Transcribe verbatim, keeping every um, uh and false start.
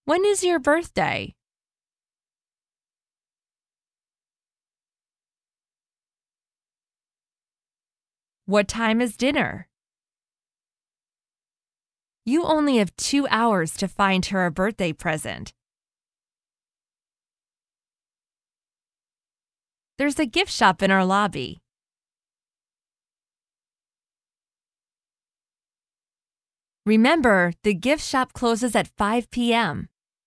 When is your birthday? What time is dinner? You only have two hours to find her a birthday present. There's a gift shop in our lobby. Remember, the gift shop closes at five p m